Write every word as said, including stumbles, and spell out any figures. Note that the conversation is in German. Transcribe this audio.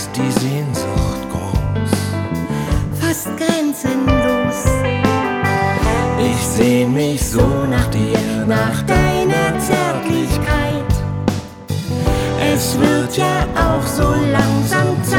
die Sehnsucht groß, fast grenzenlos. ich sehn mich so nach dir, nach deiner Zärtlichkeit. Es wird ja auch so langsam Zeit.